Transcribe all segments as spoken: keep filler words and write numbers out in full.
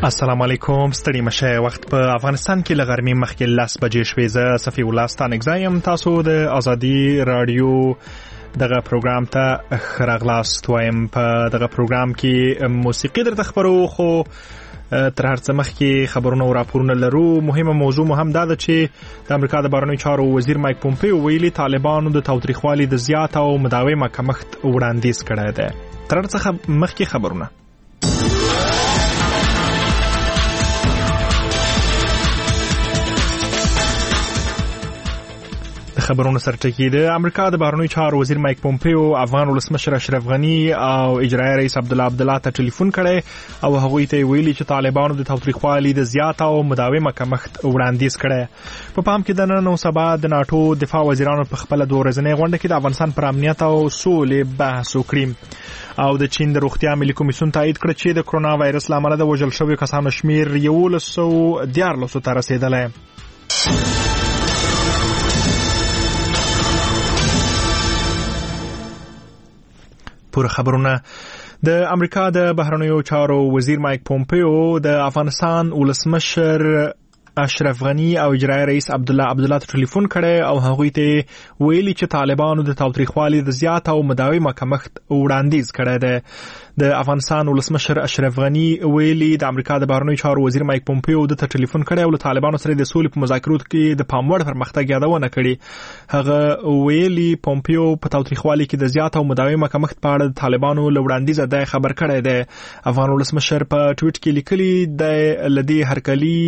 السلام علیکم، ستړي مشه. وخت په افغانستان کې لغرمې مخکې لاس بجې شوې. زه صفي الله ستانګزایم. تاسو د ازادي رادیو دغه پروګرام ته خراغلاست وایم. په دغه پروګرام کې موسیقي درته خبرو، خو تر هر څه مخکې خبرونه او راپورونه لرو. مهمه موضوع مو هم دا ده چې د امریکا د بهرنیو چارو وزیر مایک پومپیو ویلي طالبانو د تاوتریخوالي د زیات او مداومه کمښت وړاندیز کړی دی. تر هر څه مخکې خبرونه. خبرونه سرټکی د امریکا د بهرنیو چارو وزیر مایک پومپیو افغان ولسمشر اشرف غنی او اجرایي رئیس عبدالله عبدالله ته ټلیفون کړی او هغوی ته ویلي چې طالبانو د تاوتریخوالي د زیات او مداومه کمښت وړاندیز کړی. په پام کې د نن او سبا د ناتو دفاع وزیرانو په خپل دوه ورځنۍ غونډه کې د افغانستان پر امنیت او سولې بحث وکړي. او د چین د روغتیا ملي کمیسیون تایید کړ چې د کرونا وایرس له امله د وژل شویو کسانو شمیر یولس سوه دیارلس ته رسیدلی. پور خبرونه. د امریکا د بهرنیو چارو وزیر مایک پومپیو د افغانستان ولسمشر اشرف غنی او اجرایي رئیس عبدالله عبدالله ته ټلیفون کړی او هغوی ته ویلي چې طالبانو د تاوتریخوالي د زیات او مداومه کمښت وړاندیز کړی دی. د افغانستان ولسمشر اشرف غنی ویلي د امریکا د بهرنیو چارو وزیر مایک پومپیو د ټلیفون کړی او له طالبانو سره د سولې په مذاکراتو کې د پام وړ پرمختګ یادونه کړې. هغه ویلي پومپیو په تاوتریخوالي کې د زیات او مداومه کمښت په اړه د طالبانو له وړاندیزه د خبر کړی دی. افغان ولسمشر په ټویټ کې لیکلي د لدی هرکلی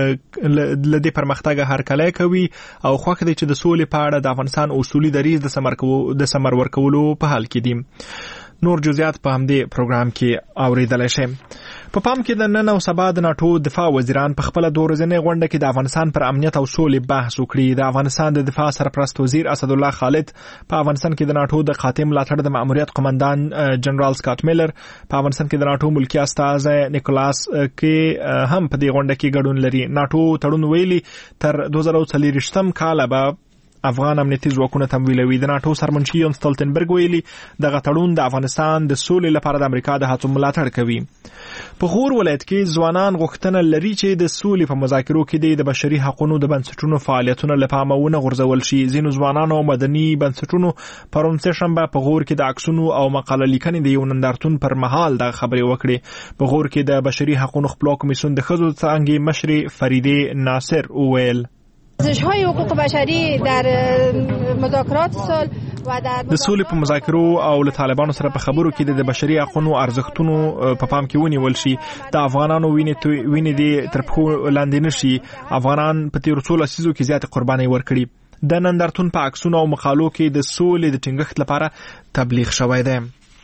لدی پرمختګ هرکلی کوي او خوښ دی چې د سولې په اړه د افغانستان اصولي دریځ د ثمر د ثمر ورکولو په حال کې دي. نور جزئیات په همدې پروګرام کې اوریدلای شئ. په پام کې د نن او سبا د ناتو دفاع وزیران په خپل دوه ورځنۍ غونډه کې د افغانستان پر امنیت او سولې بحث وکړي. د افغانستان د دفاع سرپرست وزیر اسدالله خالد په افغانستان کې د ناتو د قاطع ملاتړ د مأموریت قومندان جنرال سکاټ میلر، په افغانستان کې د ناتو ملکی استازی نیکولاس کې هم په دې غونډه کې ګډون لري. ناتو تړون ویلي تر دوه زره څلوېښتم کال به افغان امنیتي ځواکونه تمویلوي. د ناتو سرمنشي یون ستولتنبرګ ویلي دغه تړون د افغانستان د سولې لپاره د امریکا د هڅو ملاتړ کوي. په غور ولایت کې ځوانان غوښتنه لري چې د سولې په مذاکرو کې د بشري حقوقو د بنسټونو فعالیتونه له پامه ونه غورځول شي. ځینو ځوانانو او مدني بنسټونو پرون سهشنبه په غور کې د عکسونو او مقاله لیکنې د یو نندارتون پر مهال د خبرې وکړې. په غور کې د بشري حقوقو خپلواک کمیسیون د ښځو څانګې مشرې فریده ناصر وویل ارزش‌های حقوق بشری در مذاکرات صلح و در د سولې په مذاکرو او له طالبانو سره په خبرو کې د بشري حقوقو ارزښتونو په پام کې ونیول شي. د افغانانو وینې وینې دي تر پخو لاندې نشي. افغانان په تیر څو لسیزو کې زیات قرباني ورکړي. د نندارتون په عکسونو او مقالو کې د سولې د ټینګښت لپاره تبلیغ شوی دی.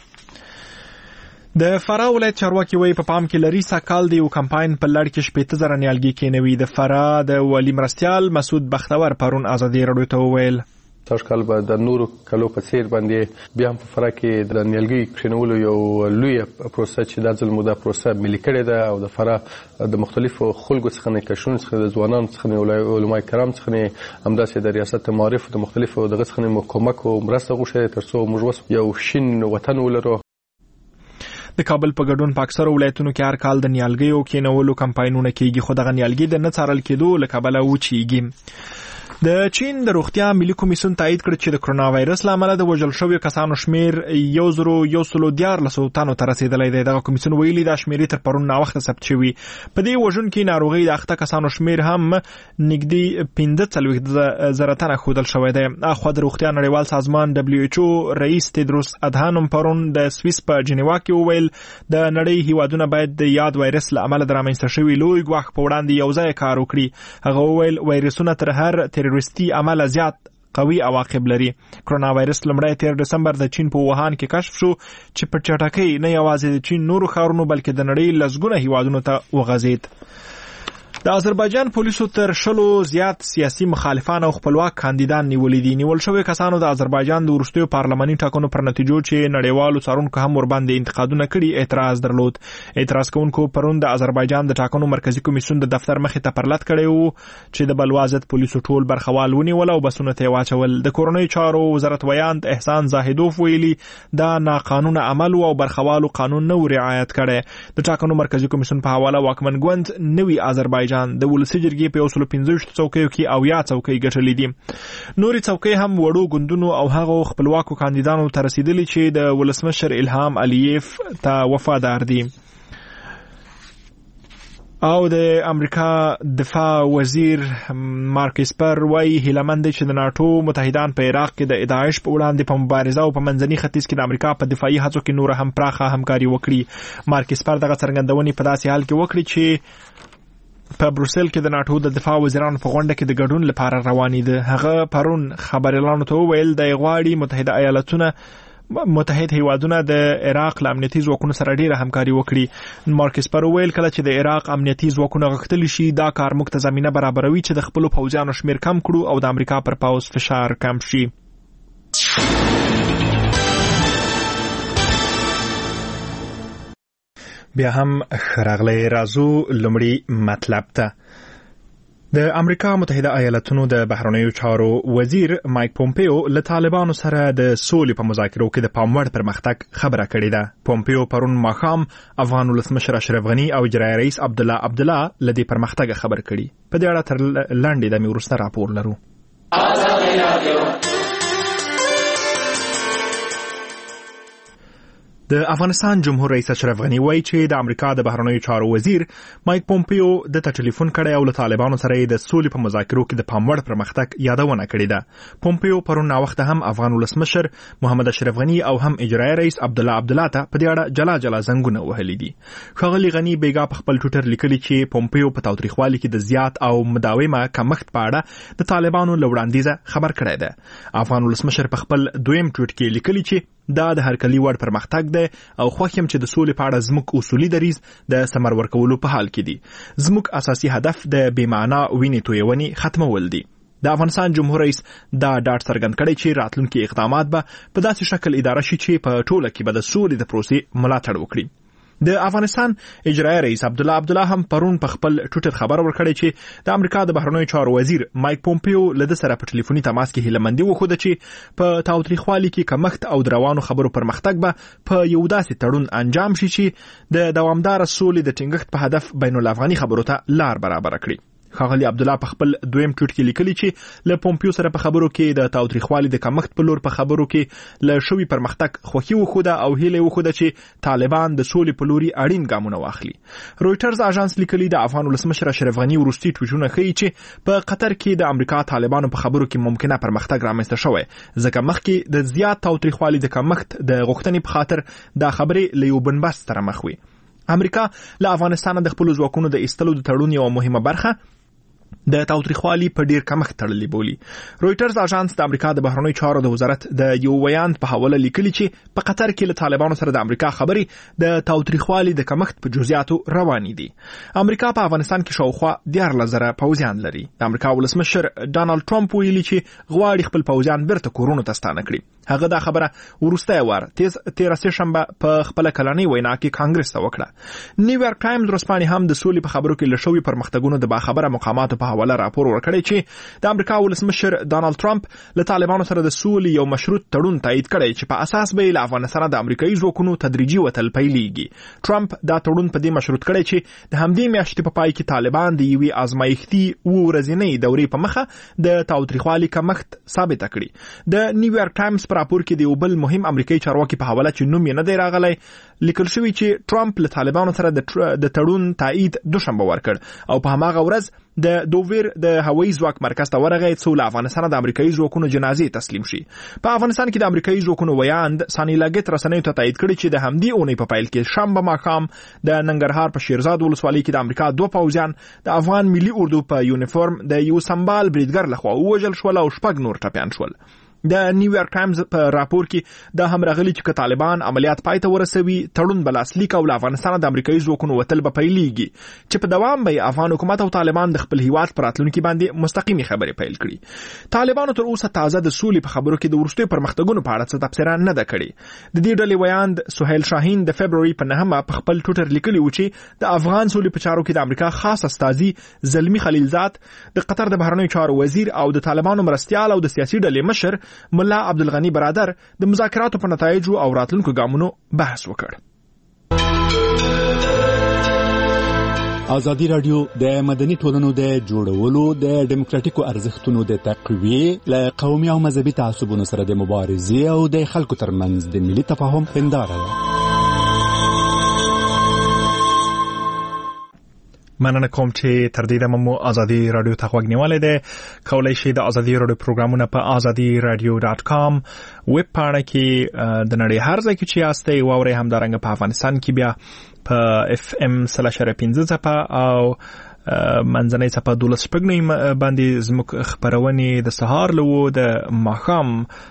د فراه ولایت چارواکي وایي په پام کې لري ساکال د یو کمپاین په لړ کې شپېته زره نیالګي کېنوي. د فراه د والي مرستیال مسعود بختور پرون ازادي راډیو ته وویل تاسو کال به د نورو کلو په څیر باندې بیا هم په فراه کې د نیالګي کښینولو یو لوی پروسه چې د ځل موده پروسه ملي کړې ده او د فراه د مختلفو خلکو څخه نه کښون څخه د ځوانانو څخه علماء کرام څخه همداسې د ریاست معارف د مختلفو دغه څخه کومک او مرسته غوښتي ترڅو موږ یو شین وطن ولرو. د کابل په ګډون په اکثره ولایتونو کې هر کال د نیالګیو کېنولو کمپاینونه کېږي، خو دغه نیالګي د نه څارل کېدو له کبله وچیږي. د چین د روغتیا ملي کمیسیون تایید کړ چې د کرونا وایرس له امله د وژل شویو کسانو شمیر یو زرو یو سلو دیارلس تنو ته رسیدلی دی. دغه کمیسیون ویلي دا شمیرې تر پرون ناوخته ثبت شوي. په دې وژونکې ناروغۍ د اخته کسانو شمیر هم نږدې پنځه څلوېښت زره تنه ښودل شوی دی. اخوا د روغتیا نړیوال سازمان دبلیو ایچ او رئیس تیدروس ادهانوم پرون د سویس په جنیوا کې وویل د نړۍ هیوادونه باید د یاد وایرس له امله د رامنځته شوي لوی ګواښ په وړاندې یو ځای کار وکړي. هغه وویل وایرسونه تر هر تروریستي عمل زیات قوي عواقب لري. کرونا وایرس لمړی تیر دسمبر د چین په ووهان کې کشف شو چې په چټکۍ نه یوازې د چین نورو ښارونو بلکې د نړۍ لسګونه هیوادونو ته وغځېد. د آذربایجان پولیسو تر شلو زیات سیاسي مخالفان او خپلواک کاندیدان نیولي دي. نیول شوی کسانو د آذربایجان د وروستیو پارلماني ټاکنو پر نتیجو چې نړیوالو څارونکو هم ورباندې انتقادونه کړي اعتراض درلود. اعتراض کوونکو پرون د آذربایجان د ټاکنو مرکزی کمیسیون د دفتر مخې ته پرلط کړی وو چې د بلوا ضد پولیسو ټول برخوال ونیول او بسونه ته واچول. د کورنۍ چارو وزارت ویاند احسان زاهدوف ویلي دا ناقانونه عمل او برخوالو قانون نه رعایت کړي. د ټاکنو مرکزی کمیسیون په حواله واکمن ګوند نوی آذربایجان د ولسی جرګې په یو سل پنځه څوکیو کې او یا څوکۍ ګټلې دي. نوري څوکۍ هم وړو ګوندونو او هغو خپلواکو کاندیدانو ته رسیدلي چې د ولسمشر الهام الیف ته وفادار دي. او د امریکا دفاع وزیر مارک اسپر وايي هیلمند چې د ناتو متحدان په عراق کې د داعش په وړاندې په مبارزه او په منځني ختیځ کې د امریکا په دفاعي هڅو کې نور هم پراخه همکاري وکړي. مارک اسپر دغه څرګندونې په داسې حال کې وکړي چې په بروسل کې د ناتو د دفاع وزیرانو په غونډه کې د ګډون لپاره رواني ده. هغه پرون خبريالانو ته وویل د غواړي متحده ایالاتونه متحد هیوادونه د عراق له امنیتي ځواکونو سره ډیره همکاري وکړي. مارک اسپر ویل کله چې د عراق امنیتي ځواکونه غښتلي شي دا کار موږ ته زمینه برابروي چې د خپل پوځیانو شمیر کم کړو او د امریکا پر پوځ فشار کم شي. بیا هم خراغلی رازو لمړی مطلب ته. د امریکا متحده ایالاتونو د بهرنیو چارو وزیر مایک پومپیو له طالبانو سره د سولې په مذاکرو کې د پام وړ پرمختګ خبره کړې ده. پومپیو پرون ماښام افغان ولسمشر اشرف غني او اجرایي رئیس عبدالله عبدالله له دې پرمختګ خبر کړي. په دې اړه تر لاندې د وروسته راپور لرو. د افغانستان جمهور رئیس اشرف غني وایي چې د امریکا د بهرنیو چارو وزیر مایک پومپیو د ټلیفون کړی او له طالبانو سره د سولې په مذاکرو کې د پام وړ پرمختګ یادونه کړې ده. پومپیو پرون ناوخته هم افغان ولسمشر محمد اشرف غني او هم اجرایي رئیس عبدالله عبدالله ته په دې اړه جلا جلا زنګونه وهلي دي. ښاغلي غني بیګا په خپل ټویټر لیکلي چې پومپیو په تاوتریخوالي کې د زیات او مداومه کمښت په اړه د طالبانو له وړاندیزه خبر کړی ده. افغان ولسمشر په خپل دویم ټویټ کې لیکلي چې دا د هرکلي وړ پرمختګ دی او خوښیم چې د سولې په اړه زموږ اصولي دریځ د ثمر ورکولو په حال کې دي. زموږ اساسي هدف د بې معنا وینې تویونې ختمول دي. د افغانستان جمهور رئیس دا ډاډ څرګند کړی چې راتلونکي اقدامات به په داسې شکل اداره شي چې په ټوله کې به د سولې د پروسې ملاتړ وکړي. د افغانستان اجرایي رئیس عبدالله عبدالله هم پرون په خپل ټویټر خبر ورکړی چې د امریکا د بهرنیو چارو وزیر مایک پومپیو له ده سره په ټلیفوني تماس کې هیلمندي وښوده چې په تاوتریخوالي کې کمښت او د روانو خبرو پرمختګ به په یو داسې تړون انجام شي چې د دوامداره سولې د ټینګښت په هدف بین الافغاني خبرو ته لار برابر کړي. ښاغلي عبدالله په خپل دویم ټویټ کې لیکلي چې له پومپیو سره په خبرو کې د تاوتریخوالي د کمښت په لور په خبرو کې له شوي پرمختګ خوښي وښوده او هیله وښوده چې طالبان د سولې په لوري اړین ګامونه واخلي. رویټرز اژانس لیکلي د افغان ولسمشر اشرف غني وروستي ټویټونه ښیي چې په قطر کې د امریکا طالبانو په خبرو کې ممکنه پرمختګ رامنځته شوی ځکه مخکې د زیات تاوتریخوالي د کمښت د غوښتنې په خاطر دا خبرې له یو بنبست سره مخ وي. امریکا له افغانستان د خپل ځواکونو د ایستلو د تړون یو مهمه برخه د تاوتریخوالي په ډیر کمښت تړلې بولي. رویټرز اژانس د امریکا د بهرنیو چارو د وزارت د یو ویاند په حواله لیکلي چې په قطر کې له طالبانو سره د امریکا خبرې د تاوتریخوالي د کمښت په جزئیاتو روانې دي. امریکا په افغانستان کې شاوخوا دیارلس زره پوځیان لري. د امریکا ولسمشر ډانلډ ټرمپ ویلي چې غواړي خپل پوځیان بیرته کورونو ته ستانه کړي. هغه دا خبره وروسته وار تیز تیره سهشنبه په خپل کلنۍ وینا کې کانګرس ته وکړه. نیویارک ټایمز ورځپاڼې هم د سولې په خبرو کې له شوي پرمختګونو د باخبره مقاماتو په حواله راپور ورکړی چې د امریکا ولسمشر ډانلډ ټرمپ له طالبانو سره د سولې یو مشروط تړون تایید کړی چې په اساس به له افغانستان د امریکایي ځواکونو تدریجي وتل پیلېږي. ټرمپ دا تړون په دې مشروط کړی چې د همدې میاشتې په پای کې طالبان د یوې ازمایښتي اووه ورځنۍ دورې په مخه د تاوتریخوالي کمښت ثابته کړي. د نیویارک ټایمز راپور کې د یو بل مهم امریکایي چارواکي په حواله چې نوم یې نه دی راغلی لیکل شوی چې ټرمپ له طالبانو سره د تړون تایید دوشنبه ورکړ او په هماغه ورځ د دوویر د هوایي ځواک مرکز ته ورغی څو له افغانستان د امریکایي ځواکونو جنازې تسلیم شي. په افغانستان کې د امریکایي ځواکونو ویاند سانی لاګت رسنیو ته تایید کړی چې د همدې اونۍ په پیل کې شنبه ماښام د ننګرهار په شیرزاد ولسوالۍ کې د امریکا دوه پوځیان د افغان ملي اردو په یونیفورم د یو سمبال بریدګر لخوا ووژل شول او شپږ نور ټپیان شول. د نیویارک ټایمز په راپور کې د هم راغلي چې طالبان عملیات پای ته ورسوي تړون بلاسلیک او افغانستان د امریکایي ځواکونو وتل به پیلېږي چې په دوام به افغان حکومت او طالبان د خپل هیواد پر راتلونکي باندې مستقیمي خبرې پیل کړي. طالبانو تر اوسه تازه د سولې په خبرو کې د وروستیو پرمختګونو په اړه څه تبصره نه ده کړې. د دې ډلې ویاند سهیل شاهین د فبروري په نهمه په خپل ټویټر لیکلی و چې د افغان سولې په چارو کې د امریکا خاص استازي زلمی خلیلزاد، د قطر د بهرنیو چارو وزیر او د طالبانو مرستيال او د سیاسي ډلې مشر ملا عبدالغنی برادر د مذاکراتو په نتایجو او راتلونکو ګامونو بحث وکړ. ازادي رادیو د مدني ټولنو د جوړولو د ډیموکراتیکو ارزښتونو د تقویې له قومي او مذهبي تعصبونو سره د مبارزې او د خلکو ترمنځ د ملي تفاهم هنداره ده. مننه کوم چې تر دې دمه مو ازادي رادیو ته غوږ نیولې ده. کولای شئ د ازادي رادیو پروګرامونه په ازادي رادیو ډاټ کام ویب پاڼه کې د نړۍ هر ځای کې چې یاستئ واورئ. همدارنګه په افغانستان کې بیا په اف ام سلاش پنځه څپه او منځنۍ څپه دولس شپږ باندې زموږ خبرونه د سهار لوو د ماښام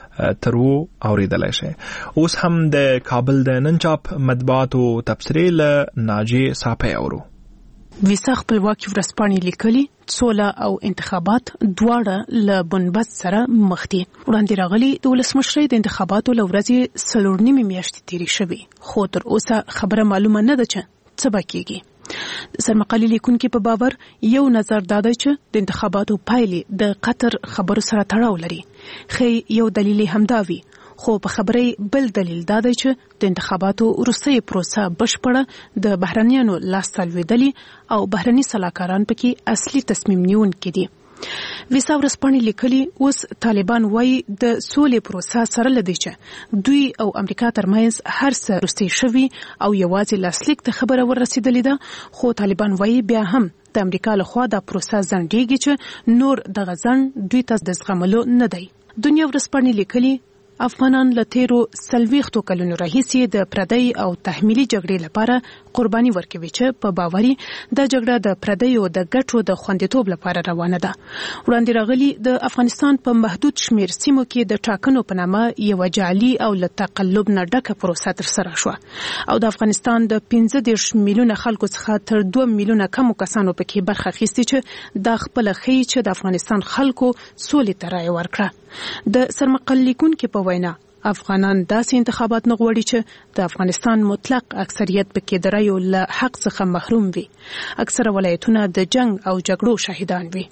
ترو اوریدلای شي. اوس هم د کابل د ننچاپ مطبوعاتو تبصرې له ناجی صاحب اورو. ویسا خپلواکي ورځپاڼې لیکلي سوله او انتخابات دواړه له بنبست سره مخ دي. وړاندې راغلي د ولسمشرۍ د انتخاباتو له ورځې څلور نیمې میاشتې تېرې شوې، خو تر اوسه خبره معلومه نه ده چې څه به کېږي. د سرمقالي لیکونکي په باور یو نظر دا دی چې د انتخاباتو پایلې د قطر خبرو سره تړاو لري. خې یو دلیل همدا وي، خو په خبرې بل دلیل دا دی چې د انتخاباتو وروستۍ پروسه بشپړه د بهرنیانو لاسته لوېدلې او بهرني سلاکاران پکې اصلي تصمیم نیونکي دي. ویسا ورځپاڼې لیکلي اوس طالبان وایي د سولې پروسه سره لدی چې دوی او امریکا ترمنځ هر څه وروستي شوي او یوازې لاسلیک ته خبره ورسېدلې ده، خو طالبان وایي بیا هم د امریکا لخوا دا پروسه ځنډېږي چې نور دغه ځنډ دوی ته د زغملو نه دی. دنیا ورځپاڼې لیکلي افغانان له تیرو څلوېښتو کلونو راهیسې د پردی او تحمیلي جګړې لپاره قرباني ورکوي چې په باوري دا جګړه د پردیو د ګټو د خوندیتوب لپاره روانه ده. وړاندې راغلي د افغانستان په محدود شمیر سیمو کې د ټاکنو په نامه یو جعلي او له تقلب نه ډکه پروسه ترسره شوه او د افغانستان د پنځه دېرش میلیونه خلکو څخه تر دوه میلیونه کمو کسانو پکې برخه اخیستې چې دا خپله ښیي چې د افغانستان خلکو سولې ته رایه ورکړه. د سرمقال لیکونکي په وینا افغانان داسې انتخابات نه غواړي چې د افغانستان مطلق اکثریت پکې د رایو له حق څخه محروم وي. اکثره ولایتونه د جنگ او جګړو شاهدان وي.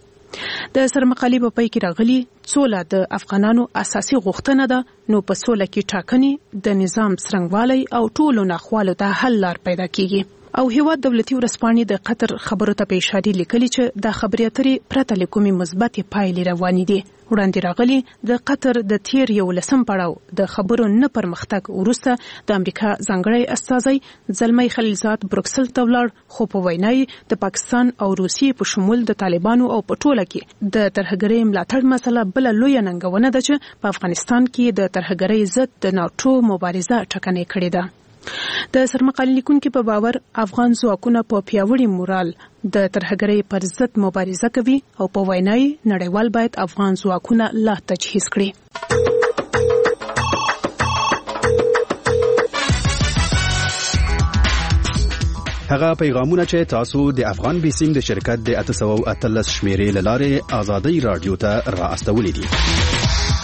د سرمقالي په پای کې راغلي سوله د افغانانو اساسي غوښتنه ده، نو په سوله کې ټاکنې د نظام څرنګوالی او ټولو ناخوالو ته حل لار پیدا کیږي. او هیواد دولتي ورځپاڼې د قطر خبرو ته په اشاره لیکلي چې د خبرې اترې پرته له کومې مثبتې پایلې روانې دي. وړاندې راغلي د قطر د تیر یو لسم پړاو د خبرو نه پرمختګ وروسته د امریکا ځانګړی استازی زلمی خلیلزاد بروکسل ته ولاړ، خو په وینا یې د پاکستان او روسیې په شمول د طالبانو او په ټوله کې د ترهګرۍ ملاتړ مسله بله لویه ننګونه ده چې په افغانستان کې د ترهګرۍ ضد د ناټو مبارزه ټکنۍ کړې ده. د سرمقالي لیکونکي په باور افغان ځواکونه په پیاوړي مورال د ترهګرۍ پر ضد مبارزه کوي او په وینا یې نړیوال باید افغان ځواکونه لا تجهیز کړي. هغه پیغامونه چې تاسو د افغان بیسیم د شرکت د اته سوه او اتلس شمیرې له لارې ازادي رادیو ته را استولې دي.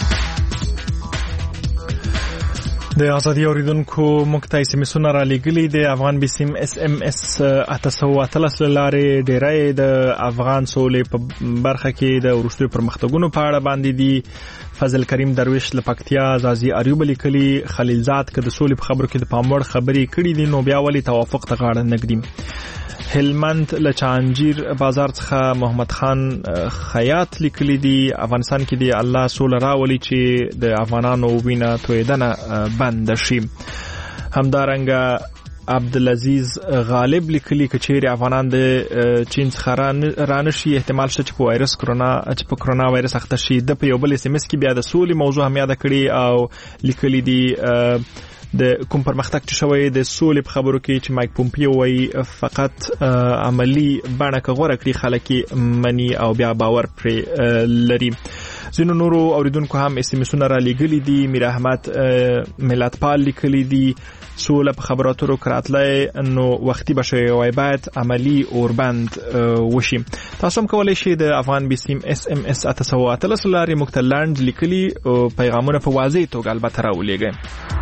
د ازادي اوریدونکو مکتای سیمسونه را لګلی د افغان بیسیم اس ام اس اته سوه او اتلس لاره ډیرای د افغان سولې په برخه کې د ورستي پرمختګونو په اړه باندې دي. فضل کریم درویش لپکتیا زازی اریوب لیکلی خلیلزاد که د سولې په خبرو کې د پاموړ خبرې کړې دي، نو بیا ولی توافق ته غاړه نږدي. هلمند لچانجیر بازار څخه محمد خان خیاط لیکلی دی افغانستان کې دی الله سول راولي چې د افغانانو وینه تویدنه بند شي. همدارنګه عبدالعزیز غالب لیکلی کچېری افغانان د چین څخه رانشي احتمال شته چې په وایرس کرونا چې په کرونا وایرس اخته شي. د په یو بل اس ام اس کې بیا د سولې موضوع هم یاد کړی او لیکلی دی د کوم پرمختګ چې شوی د سولې په خبرو کې چې مایک پومپیو وایي فقط عملی بڼه غوړه کړی خلک منی او بیا باور پر لري. ځینو نورو اوریدونکو هم اس ام اسونه را لېږلي دي. میر احمد ملتپال لیکلي دي سوله په خبرو اترو کراتلای نو وختي بشوي وای باید عملی اوربند وشي. تاسو هم کولای شئ د افغان بسیم اس ام اس اتسو اتلس لاري مکتلند لیکلي پیغامونه په واضح توګه البته راولېږئ.